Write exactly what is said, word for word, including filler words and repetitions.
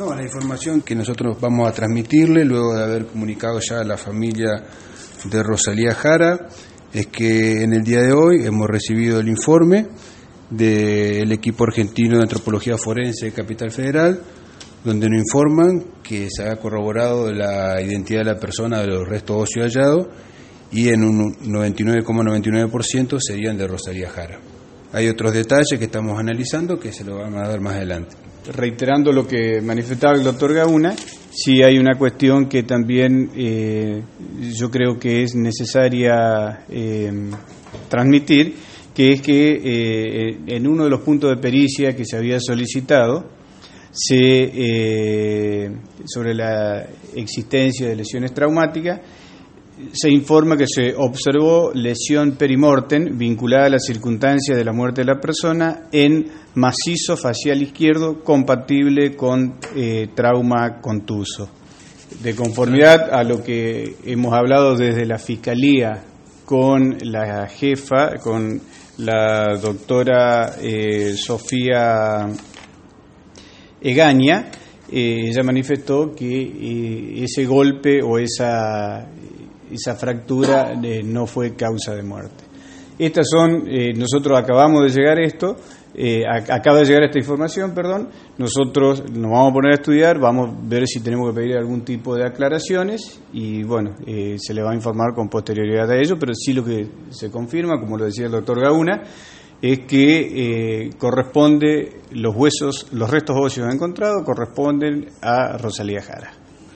No, la información que nosotros vamos a transmitirle luego de haber comunicado ya a la familia de Rosalía Jara es que en el día de hoy hemos recibido el informe del equipo argentino de antropología forense de Capital Federal, donde nos informan que se ha corroborado la identidad de la persona de los restos óseos hallados y en un noventa y nueve coma noventa y nueve por ciento serían de Rosalía Jara. Hay otros detalles que estamos analizando que se lo van a dar más adelante. Reiterando lo que manifestaba el doctor Gauna, sí hay una cuestión que también eh, yo creo que es necesaria eh, transmitir, que es que eh, en uno de los puntos de pericia que se había solicitado, se, eh, sobre la existencia de lesiones traumáticas, se informa que se observó lesión perimortem vinculada a las circunstancias de la muerte de la persona en macizo facial izquierdo compatible con eh, trauma contuso. De conformidad a lo que hemos hablado desde la Fiscalía con la jefa, con la doctora eh, Sofía Egaña, eh, ella manifestó que eh, ese golpe o esa... esa fractura eh, no fue causa de muerte. Estas son, eh, nosotros acabamos de llegar a esto, eh, a, acaba de llegar esta información, perdón, nosotros nos vamos a poner a estudiar, vamos a ver si tenemos que pedir algún tipo de aclaraciones y bueno, eh, se le va a informar con posterioridad a ello, pero sí lo que se confirma, como lo decía el doctor Gauna, es que eh, corresponde, los huesos, los restos óseos encontrados corresponden a Rosalía Jara.